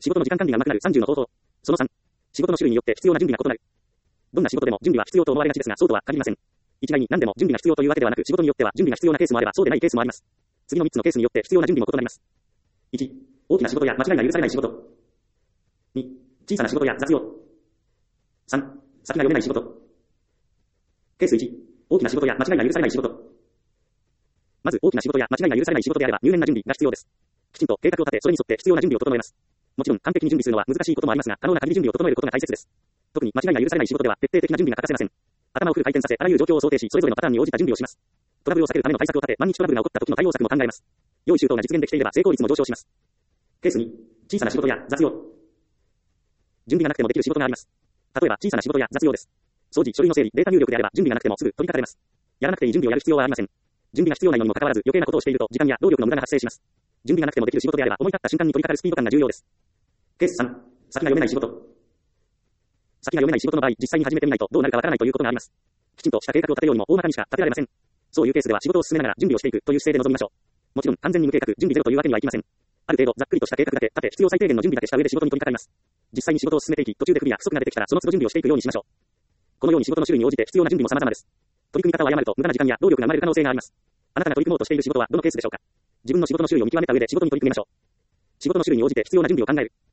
仕事の時間管理が上手くなる30の方法。その3。仕事の種類によって必要な準備が異なる。どんな仕事でも準備は必要と思われがちですが、そうとは限りません。一概に何でも準備が必要というわけではなく、仕事によっては準備が必要なケースもあれば、そうでないケースもあります。次の3つのケースによって必要な準備も異なります。1、大きな仕事や間違いが許されない仕事。2、小さな仕事や雑用。3、先が読めない仕事。ケース1、大きな仕事や間違いが許されない仕事。まず、大きな仕事や間違いが許されない仕事であれば、入念な準備が必要です。きちんと計画を立て、それに沿って必要な準備を整えます。もちろん、完璧に準備するのは難しいこともありますが、可能な限り準備を整えることが大切です。特に間違いが許されない仕事では、徹底的な準備が欠かせません。頭をフル回転させ、あらゆる状況を想定し、それぞれのパターンに応じた準備をします。トラブルを避けるための対策を立て、万日トラブルが起こった時の対応策も考えます。用意周到が実現できていれば、成功率も上昇します。ケース2、小さな仕事や雑用。準備がなくてもできる仕事があります。例えば、小さな仕事や雑用です。掃除、書類の整理、データ入力であれば、準備がなくてもすぐ取り掛かれます。やらなくていい準備をやる必要はありません。準備が必要ないのにもかかわらず、余計なことをしていると、時間や労力の無駄が発生します。準備がなくてもできる仕事であれば、思い立った瞬間に取り掛かるスピード感が重要です。ケース3、先が読めない仕事。先が読めない仕事の場合、実際に始めてみないとどうなるかわからないということがあります。きちんとした計画を立てようにも大まかにしか立てられません。そういうケースでは仕事を進めながら準備をしていくという姿勢で臨みましょう。もちろん完全に無計画、準備ゼロというわけにはいきません。ある程度ざっくりとした計画だけ立て、必要最低限の準備だけした上で仕事に取り掛かります。実際に仕事を進めていき、途中で不備や不足が出てきたらその都度準備をしていくようにしましょう。このように仕事の種類に応じて必要な準備も様々です。取り組み方を誤ると無駄な時間や労力が生まれる可能性があります。あなたが取り組もうとしている仕事はどのケースでしょうか。自分の仕事の種類を見極めた上で仕事に取り組みましょう。仕事の種類に応じて必要な準備を考える。